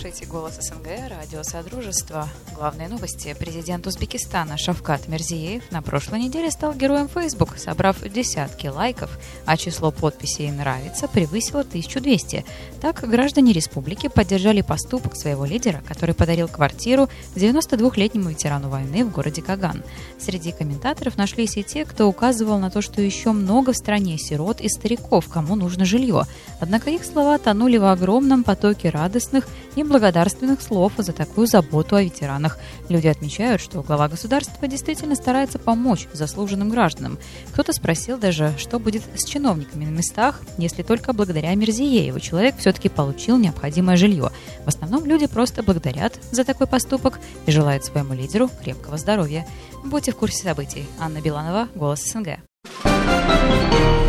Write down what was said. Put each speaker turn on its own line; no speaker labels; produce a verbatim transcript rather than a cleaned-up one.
слушаете «Голос СНГ», радио Содружества. Главные новости. Президент Узбекистана Шавкат Мирзиеев на прошлой неделе стал героем Facebook, собрав десятки лайков, а число подписей «нравится» превысило тысячу двести. Так, граждане республики поддержали поступок своего лидера, который подарил квартиру девяносто двухлетнему ветерану войны в городе Каган. Среди комментаторов нашлись и те, кто указывал на то, что еще много в стране сирот и стариков, кому нужно жилье. Однако их слова тонули в огромном потоке радостных и благодарственных слов за такую заботу о ветеранах. Люди отмечают, что глава государства действительно старается помочь заслуженным гражданам. Кто-то спросил даже, что будет с чиновниками на местах, если только благодаря Мирзиееву человек все-таки получил необходимое жилье. В основном люди просто благодарят за такой поступок и желают своему лидеру крепкого здоровья. Будьте в курсе событий. Анна Биланова, «Голос СНГ».